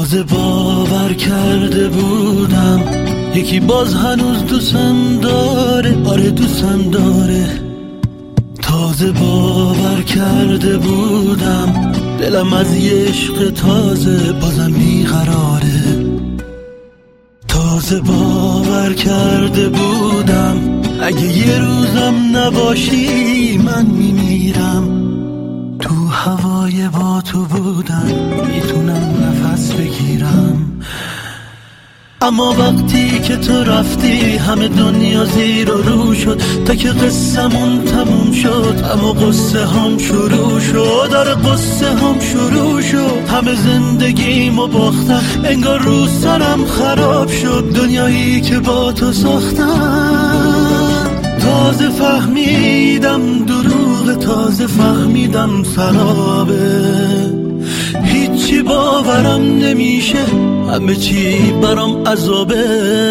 تازه باور کرده بودم یکی باز هنوز دوستم داره، آره دوستم داره. تازه باور کرده بودم دلم از یه عشق تازه بازم بیقراره. تازه باور کرده بودم اگه یه روزم نباشی من میمیرم. تو هوای با تو بودن میتونم نفس بگیرم، اما وقتی که تو رفتی همه دنیا زیر و رو شد. تا که قصه‌مون تموم شد اما قصه هم شروع شد. داره قصه هم شروع شد، همه زندگیمو باختم، انگار رو سرم خراب شد. دنیایی که با تو ساختم تازه فهمیدم دروغ، تازه فهمیدم سرابه. هیچی باورم نمیشه، همه چی برام عذابه،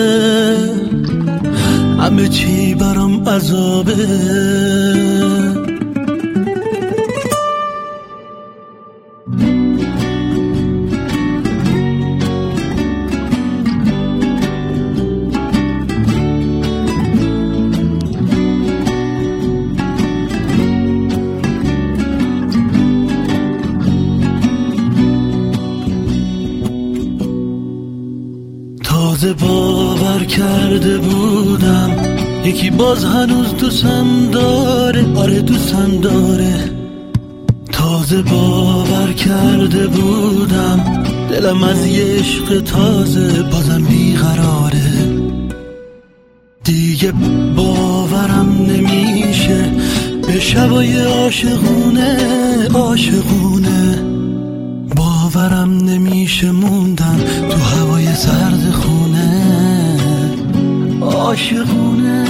همه چی برام عذابه. تازه باور کرده بودم یکی باز هنوز دوستم داره، آره دوستم داره. تازه باور کرده بودم دلم از یه عشق تازه بازم بیقراره. دیگه باورم نمیشه به شبای عاشقونه، عاشقونه. باورم نمیشه موندن تو هوای سرد خونه، عاشقونه.